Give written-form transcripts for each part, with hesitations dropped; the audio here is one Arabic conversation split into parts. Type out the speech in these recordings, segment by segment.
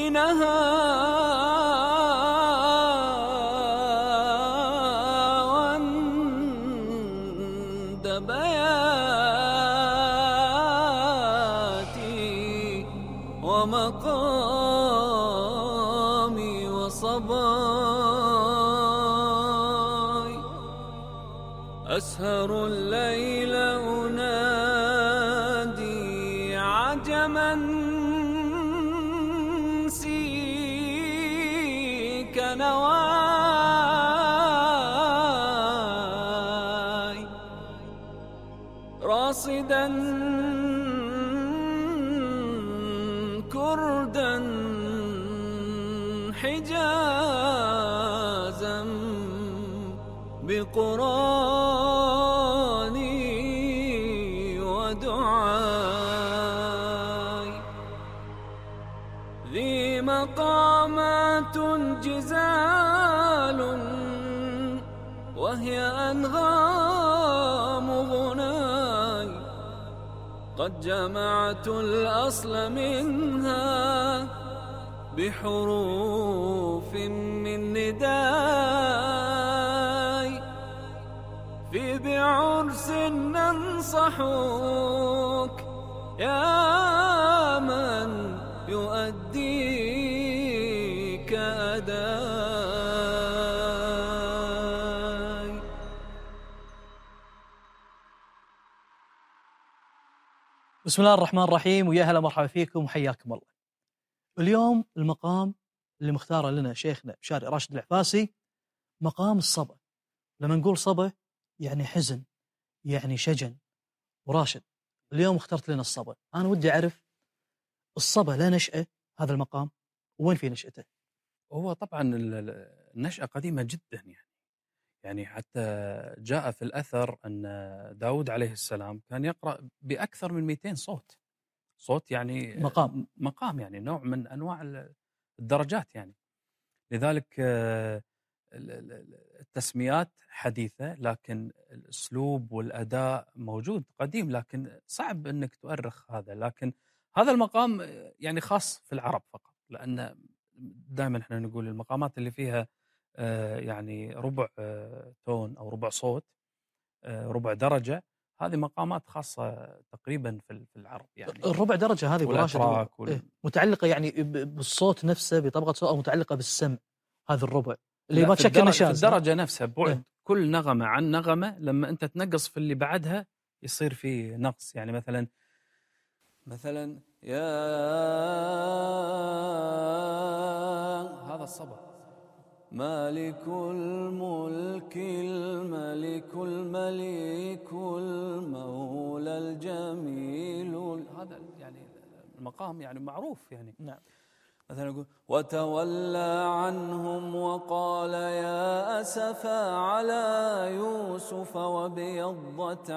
حينها وند بياتي ومقامي وصباي، أسهر الليل أنادي عجما سيك نواي، راصدا كردا حجازا بقراني ودعاي، ذي مقامات جزال وهي أنغام غناي، قد جمعت الأصل منها بحروف من نداي، في بعرس ننصحوك يا من يؤديك أداي. بسم الله الرحمن الرحيم، ويا هلا مرحبا فيكم وحياكم الله. اليوم المقام اللي مختاره لنا شيخنا شاري راشد العفاسي مقام الصبا. لما نقول صبا يعني حزن، يعني شجن، وراشد اليوم اخترت لنا الصبا. أنا ودي أعرف الصبا لا نشأة هذا المقام، وين في نشأته؟ هو طبعا النشأة قديمة جدا، يعني حتى جاء في الأثر أن داود عليه السلام كان يقرأ بأكثر من 200 صوت يعني مقام يعني نوع من أنواع الدرجات يعني. لذلك التسميات حديثة، لكن الأسلوب والأداء موجود قديم، لكن صعب أنك تؤرخ هذا. لكن هذا المقام يعني خاص في العرب فقط، لأن دائما احنا نقول المقامات اللي فيها يعني ربع تون أو ربع صوت، ربع درجة، هذه مقامات خاصة تقريبا في العرب. يعني الربع درجة هذه براشد متعلقة يعني بالصوت نفسه، بطبقة صوت، أو متعلقة بالسمع؟ هذا الربع اللي ما تشكل نشاز، الدرجة نفسها بعد كل نغمة عن نغمة، لما أنت تنقص في اللي بعدها يصير في نقص. يعني مثلا يا هذا الصبا، مالك الملك الملك الملك المولى الجميل، هذا يعني المقام يعني معروف يعني. نعم. مثلا يقول وتولى عنهم وقال يا أسفا على يوسف وابيضت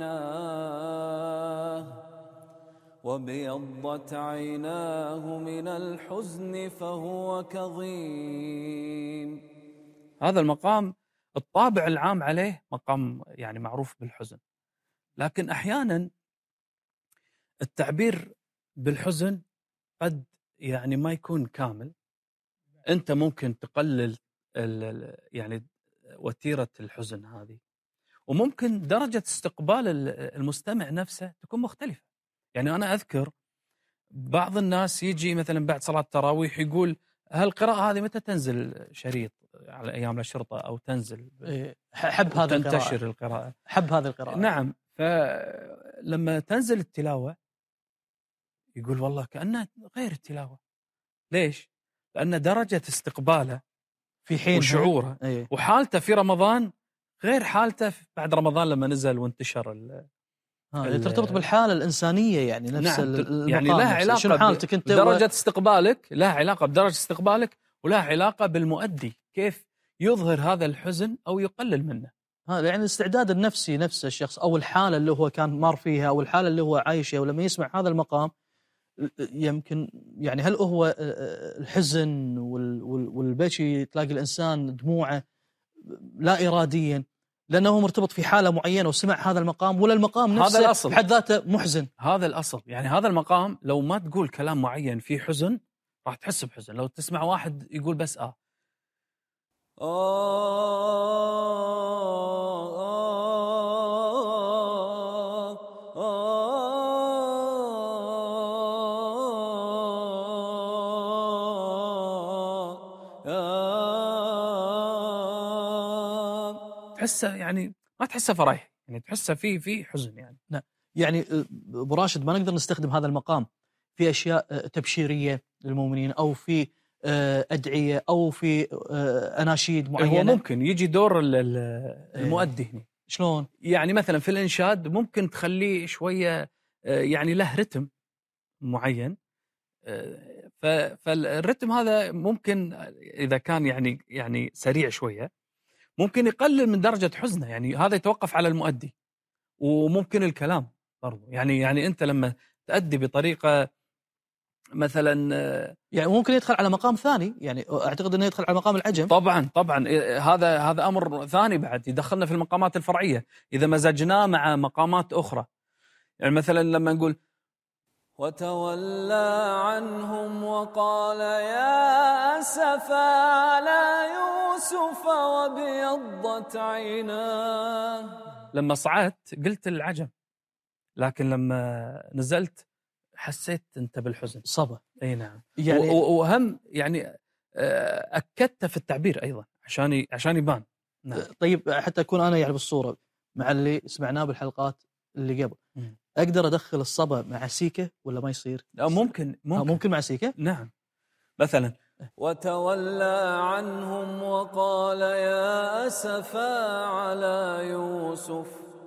عيناه من الحزن فهو كظيم. هذا المقام الطابع العام عليه مقام يعني معروف بالحزن، لكن أحيانا التعبير بالحزن قد يعني ما يكون كامل. أنت ممكن تقلل يعني وتيرة الحزن هذه، وممكن درجة استقبال المستمع نفسه تكون مختلفة. يعني أنا أذكر بعض الناس يجي مثلا بعد صلاة التراويح يقول هالقراءة هذه متى تنزل شريط على أيام الشرطة أو تنزل؟ حب هذا تنتشر القراءة، حب هذه القراءة. نعم. فلما تنزل التلاوة يقول والله كأنها غير التلاوة. ليش؟ لأن درجة استقباله في حين وشعوره وحالته في رمضان غير حالته بعد رمضان لما نزل وانتشر ترتبط بالحالة الإنسانية يعني نفس. نعم. يعني لها علاقة شنو حالتك أنت بدرجة استقبالك، لها علاقة بدرجة استقبالك، ولها علاقة بالمؤدي كيف يظهر هذا الحزن أو يقلل منه. يعني الاستعداد النفسي نفس الشخص، أو الحالة اللي هو كان مار فيها، أو الحالة اللي هو عايشها، ولما يسمع هذا المقام يمكن يعني هل هو الحزن والبكي تلاقي الإنسان دموعه لا إراديا لأنه مرتبط في حالة معينة وسمع هذا المقام، ولا المقام نفسه بحد ذاته محزن؟ هذا الأصل. يعني هذا المقام لو ما تقول كلام معين فيه حزن راح تحس بحزن. لو تسمع واحد يقول بس تحسه يعني ما تحسه فرح، يعني تحسه في حزن يعني. نعم. يعني ابو راشد ما نقدر نستخدم هذا المقام في اشياء تبشيريه للمؤمنين، او في ادعيه، او في اناشيد معينه. هو ممكن يجي دور المؤدي هنا. شلون؟ يعني مثلا في الانشاد ممكن تخليه شويه يعني له رتم معين، فالرتم هذا ممكن اذا كان يعني سريع شويه ممكن يقلل من درجه حزنه. يعني هذا يتوقف على المؤدي، وممكن الكلام برضو. يعني انت لما تؤدي بطريقه مثلا يعني ممكن يدخل على مقام ثاني، يعني اعتقد انه يدخل على مقام العجم. طبعا هذا امر ثاني بعد يدخلنا في المقامات الفرعيه اذا مزجناه مع مقامات اخرى. يعني مثلا لما نقول وتولى عنهم وقال يا أسفا على يوسف وابيضت عيناه. لما صعدت قلت العجم، لكن لما نزلت حسيت انت بالحزن. صبا. اي نعم. يعني وهم يعني اكدت في التعبير ايضا عشان يبان. نعم. طيب حتى اكون انا يعني بالصوره مع اللي سمعناه بالحلقات اللي قبل، اقدر ادخل الصبا مع سيكه ولا ما يصير؟ ممكن مع سيكه. نعم. مثلا وتولى عنهم وقال يا أسفا على يوسف.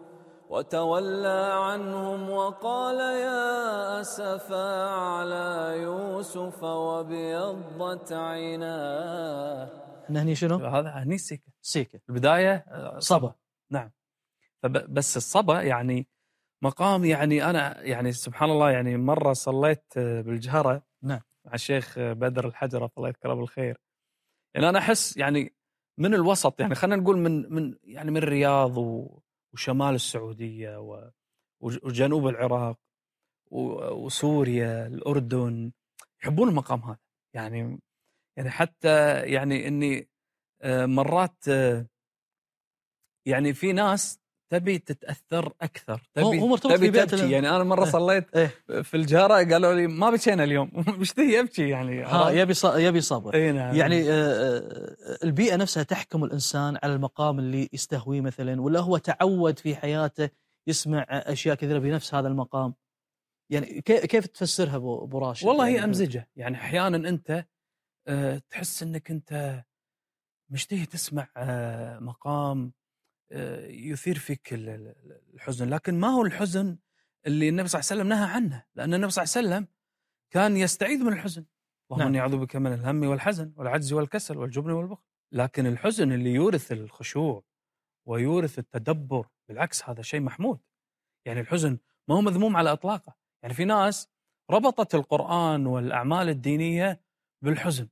وتولى عنهم وقال يا أسفا على يوسف وابيضت عيناه. هني شنو؟ هذا هني سيكه. البدايه صبا. نعم. بس الصبا يعني مقام، يعني أنا يعني سبحان الله، يعني مرة صليت بالجهرة نعم مع الشيخ بدر الحجرة الله يذكره بالخير. يعني أنا أحس يعني من الوسط، يعني خلينا نقول من الرياض وشمال السعودية وجنوب العراق وسوريا الأردن يحبون المقام هذا. يعني حتى يعني إني مرات يعني في ناس تبي تتأثر أكثر، تبي تبكي. يعني أنا مرة صليت في الجهرة قالوا لي ما بكينا اليوم مشتهي أبكي يعني يبي صبر. نعم. يعني البيئة نفسها تحكم الإنسان على المقام اللي يستهويه مثلا، ولا هو تعود في حياته يسمع أشياء كثيرة بنفس هذا المقام؟ يعني كيف تفسرها أبو راشد؟ والله يعني هي أمزجة. يعني أحيانا أنت تحس أنك أنت مشتهي تسمع مقام يثير فيك الحزن، لكن ما هو الحزن اللي النبي صلى الله عليه وسلم نهى عنه، لأن النبي صلى الله عليه وسلم كان يستعيذ من الحزن. اللهم إني أعوذ بك من الهم والحزن والعجز والكسل والجبن والبخل. لكن الحزن اللي يورث الخشوع ويورث التدبر بالعكس هذا شيء محمود. يعني الحزن ما هو مذموم على إطلاقه. يعني في ناس ربطت القرآن والأعمال الدينية بالحزن،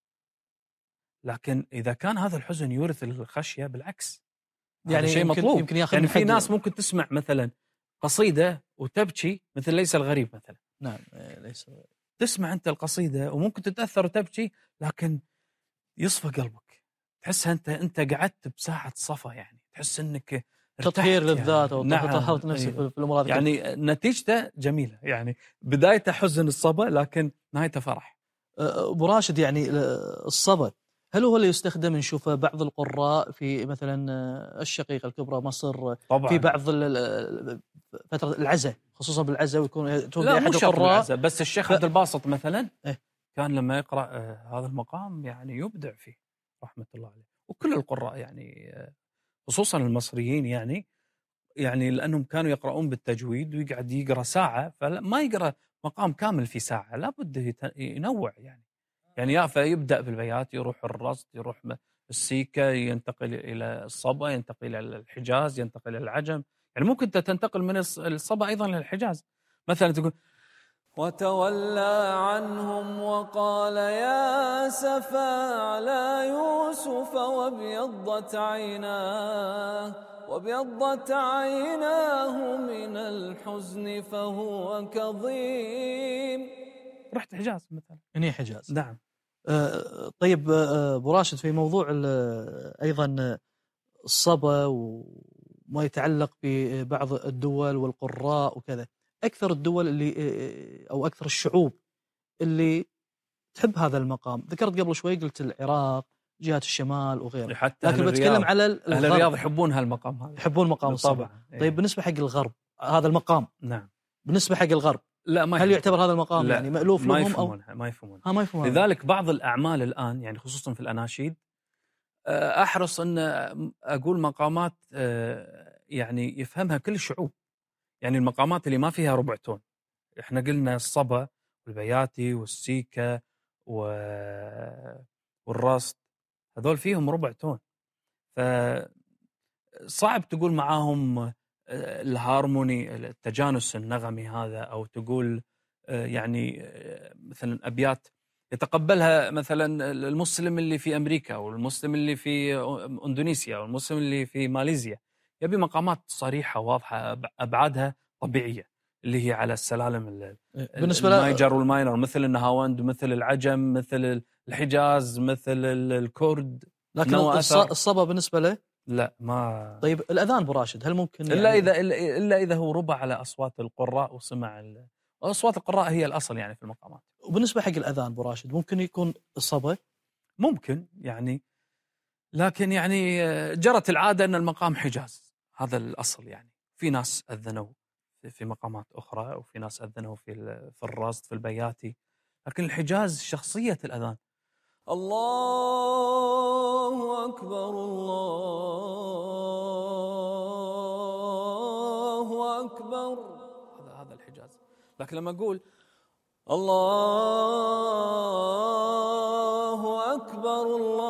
لكن إذا كان هذا الحزن يورث الخشية بالعكس يعني شيء مطلوب. يمكن يعني في ناس ممكن تسمع مثلا قصيدة وتبكي مثل ليس الغريب مثلا. نعم ليس. تسمع أنت القصيدة وممكن تتأثر وتبكي، لكن يصفى قلبك، تحسها أنت قعدت بساحة صفا. يعني تحس أنك تطهير للذات أو طهرت نفسك أيوة. في الأمور هذه. يعني نتيجته جميلة. يعني بدايته حزن الصبا لكن نهايته فرح. أبو راشد، يعني الصبا هل هو اللي يستخدم نشوفه بعض القراء في مثلا الشقيقة الكبرى مصر طبعا. في بعض فترة العزاء، خصوصا بالعزاء ويكون توفي أحد القراء، بس الشيخ عبد الباسط مثلا كان لما يقرأ هذا المقام يعني يبدع فيه رحمة الله عليه. وكل القراء يعني خصوصا المصريين يعني لأنهم كانوا يقرؤون بالتجويد ويقعد يقرأ ساعة، فما يقرأ مقام كامل في ساعة، لابد ينوع. يعني فيبدأ بالبيات، يروح الرصد، يروح السيكة، ينتقل إلى الصبا، ينتقل إلى الحجاز، ينتقل إلى العجم. يعني ممكن تنتقل من الصبا أيضا للحجاز. مثلا تقول وتولى عنهم وقال يا أسفا على يوسف وابيضت عيناه من الحزن فهو كظيم. رحت حجاز مثلا. هني حجاز. نعم. طيب أبو راشد، في موضوع أيضا الصبا وما يتعلق ببعض الدول والقراء وكذا، أكثر الدول اللي أو أكثر الشعوب اللي تحب هذا المقام، ذكرت قبل شوي قلت العراق، جهات الشمال وغيره، حتى لكن بتكلم على أهل الرياض يحبون هالمقام هذا، يحبون مقام الصبا. طيب بالنسبة حق الغرب هذا المقام، نعم، بالنسبة حق الغرب لا، ما هل يعتبر هذا المقام يعني مألوف لهم أو ما يفهمون؟ ما يفهمون. لذلك بعض الأعمال الآن يعني خصوصا في الأناشيد أحرص أن أقول مقامات يعني يفهمها كل الشعوب، يعني المقامات اللي ما فيها ربع تون. إحنا قلنا الصبا والبياتي والسيكا والرصد، هذول فيهم ربع تون، فصعب تقول معاهم الهارموني، التجانس النغمي هذا، أو تقول يعني مثلا أبيات يتقبلها مثلا المسلم اللي في أمريكا أو المسلم اللي في إندونيسيا أو المسلم اللي في ماليزيا. يبي مقامات صريحة واضحة أبعادها طبيعية، اللي هي على السلالم بالنسبة المايجر والماينر، مثل النهاوند، مثل العجم، مثل الحجاز، مثل الكرد. لكن الصبا بالنسبة له لا، ما. طيب الأذان أبو راشد هل ممكن إلا إذا هو ربع على أصوات القراء وسمع أصوات القراء هي الأصل يعني في المقامات. وبالنسبة حق الأذان أبو راشد ممكن يكون الصبا؟ ممكن يعني، لكن يعني جرت العادة أن المقام حجاز، هذا الأصل يعني. في ناس أذنوا في مقامات أخرى، وفي ناس أذنوا في الرصد في البياتي، لكن الحجاز شخصية الأذان. الله أكبر الله أكبر، هذا الحجاز. لكن لما أقول الله أكبر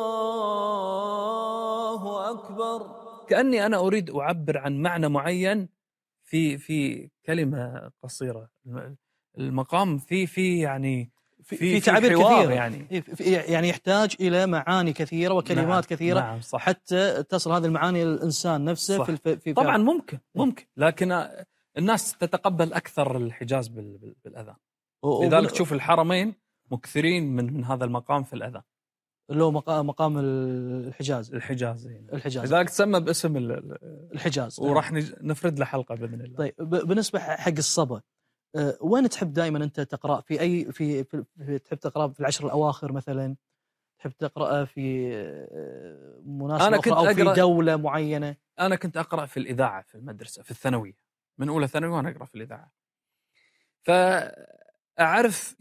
الله أكبر، كأني أنا أريد أعبر عن معنى معين في كلمة قصيرة. المقام في يعني في تعابير كثيرة يعني يحتاج إلى معاني كثيرة وكلمات كثيرة. نعم، صح. حتى تصل هذه المعاني للإنسان نفسه. في طبعا ممكن، لكن الناس تتقبل أكثر الحجاز بالأذان. لذلك تشوف الحرمين مكثرين من هذا المقام في الأذان، اللي هو مقام الحجاز. لذلك تسمى باسم الحجاز، وراح نفرد له حلقة بإذن الله. طيب بالنسبة حق الصبا، وين تحب دائما أنت تقرأ؟ في تحب تقرأ في العشر الأواخر مثلا؟ تحب تقرأ في مناسبة أخرى أو في دولة معينة؟ أنا كنت أقرأ في الإذاعة في المدرسة في الثانوية، من أولى ثانوي وأنا أقرأ في الإذاعة، فأعرف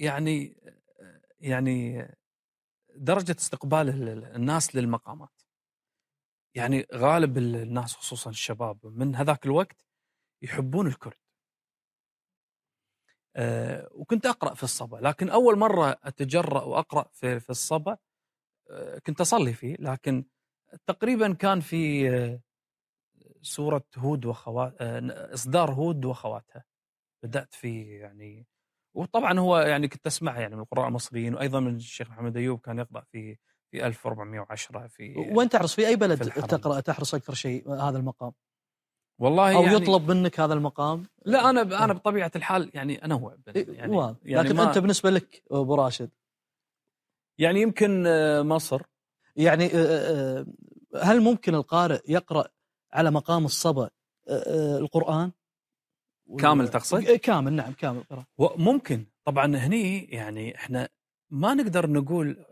يعني درجة استقبال الناس للمقامات. يعني غالب الناس خصوصا الشباب من هذاك الوقت يحبون الكرد. وكنت أقرأ في الصبا، لكن أول مرة أتجرأ وأقرأ في الصبا كنت أصلي فيه، لكن تقريبا كان في سورة هود إصدار هود وخواتها، بدأت فيه يعني. وطبعا هو يعني كنت أسمعها يعني من القراء المصريين، وأيضا من الشيخ محمد أيوب كان يقرأ في 1410 وين تحرص في أي بلد تحرص أكثر شيء هذا المقام؟ والله أو يعني يطلب منك هذا المقام؟ لا، أنا بطبيعة الحال يعني أنوع يعني لكن أنت بالنسبة لك أبو راشد يعني يمكن مصر يعني. هل ممكن القارئ يقرأ على مقام الصبا القرآن كامل؟ تقصد كامل؟ نعم كامل. ممكن طبعا. هني يعني احنا ما نقدر نقول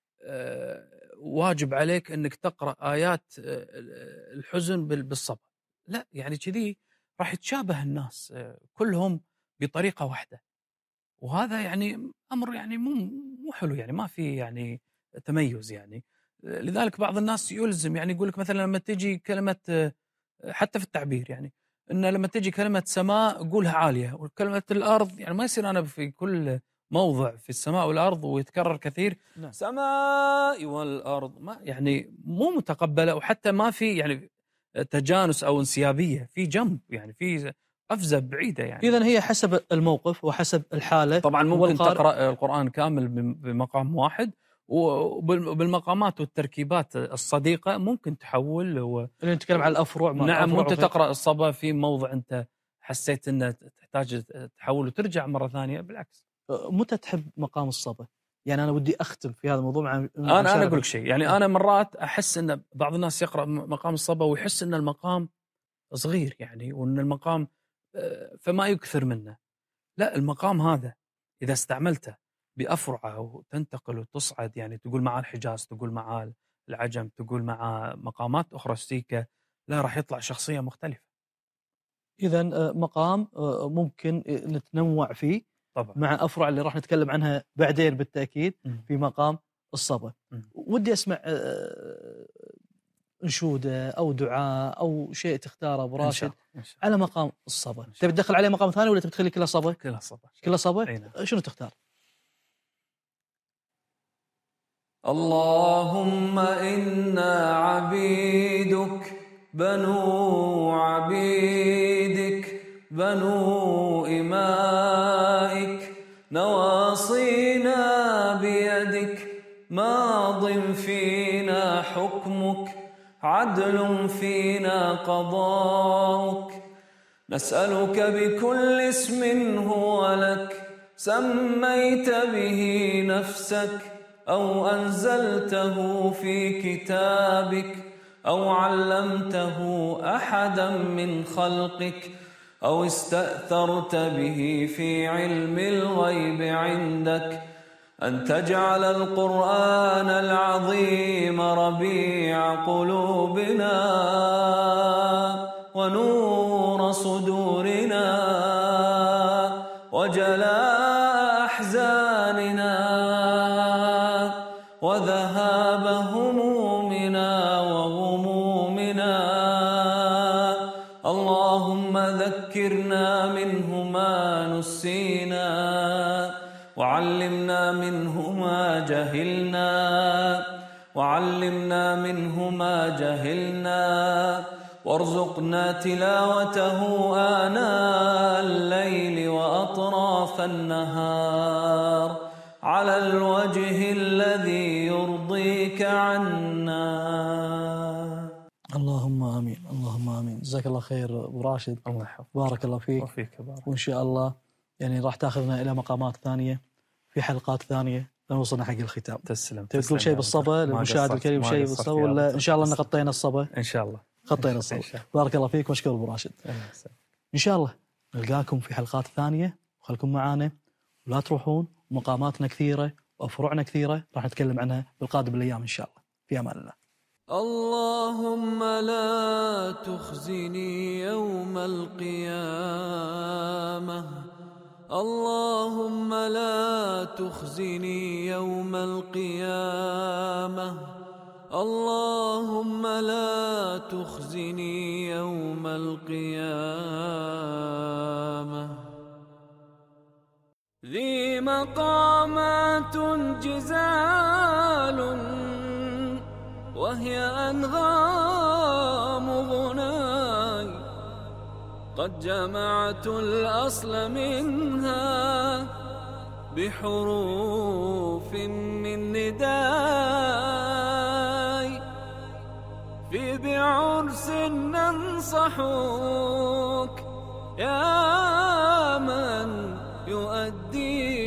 واجب عليك انك تقرأ آيات الحزن بالصبا، لا، يعني كذي راح يتشابه الناس كلهم بطريقة واحدة، وهذا يعني أمر يعني مو حلو، يعني ما في يعني تميز يعني. لذلك بعض الناس يلزم يعني يقول لك مثلا لما تجي كلمة، حتى في التعبير يعني، إن لما تجي كلمة سماء قولها عالية، وكلمة الأرض يعني ما يصير أنا في كل موضع في السماء والأرض ويتكرر كثير سماء والأرض، ما يعني مو متقبلة، وحتى ما في يعني تجانس أو انسيابية، في جنب يعني في قفزة بعيدة يعني. إذن هي حسب الموقف وحسب الحالة. طبعا ممكن تقرأ القرآن كامل بمقام واحد، وبالمقامات والتركيبات الصديقة ممكن تحول اللي نتكلم على الأفرع. نعم، وانت تقرأ الصبا في موضع انت حسيت انه تحتاج تحول وترجع مرة ثانية، بالعكس متى تحب مقام الصبا؟ يعني أنا ودي أختم في هذا الموضوع مع أنا أقول لك شيء، يعني أنا مرات أحس أن بعض الناس يقرأ مقام الصبا ويحس أن المقام صغير يعني، وأن المقام فما يكثر منه. لا، المقام هذا إذا استعملته بأفرعة وتنتقل وتصعد، يعني تقول مع الحجاز، تقول مع العجم، تقول مع مقامات أخرى ستيكة، لا راح يطلع شخصية مختلفة. إذا مقام ممكن نتنوع فيه طبعا. مع أفرع اللي راح نتكلم عنها بعدين بالتأكيد في مقام الصبا. ودي أسمع انشودة أو دعاء أو شيء تختاره أبو راشد على مقام الصبا. تبي تدخل عليه مقام ثاني ولا تبي تخلي كله صبا؟ كله صبا. كله صبا؟ شنو تختار؟ اللهم إنا عبيدك بنو عبيدك بنو إمائك نواصينا بيدك ماض فينا حكمك عدل فينا قضاؤك نسألك بكل اسم هو لك سميت به نفسك أو أنزلته في كتابك أو علمته أحدا من خلقك أو استأثرت به في علم الغيب عندك أن تجعل القرآن العظيم ربيع قلوبنا ونور صدورنا وجلاء أحزاننا وذهاب همومنا وغمومنا. اللهم ذكرنا منه ما نسينا وعلمنا منه ما جهلنا وعلمنا منه ما جهلنا وارزقنا تلاوته آناء الليل وأطراف النهار على الوجه الذي يرضيك عنا. اللهم آمين، اللهم آمين. جزاك الله خير أبو راشد. الله يحفظك. بارك الله فيك. وفيك بارك. وإن شاء الله يعني راح تأخذنا إلى مقامات ثانية في حلقات ثانية لنوصلنا حق الختام. تسلم. تقول شيء بالصبا للمشاهد الكريم، شيء بالصبا، ولا إن شاء الله نغطينا الصبا؟ إن شاء الله غطينا الصبا. بارك الله فيك واشكر أبو راشد. إن شاء الله نلقاكم في حلقات ثانية، وخلكم معانا ولا تروحون. مقاماتنا كثيرة وأفرعنا كثيرة راح نتكلم عنها بالقادم الأيام إن شاء الله. في أمان الله. اللهم لا تخزني يوم القيامة اللهم لا تخزني يوم القيامة اللهم لا تخزني يوم القيامة. ذي مقامات جزال وهي أنغام غناي قد جمعت الأصل منها بحروف من نداي في بعرس ننصحك يا من يؤدي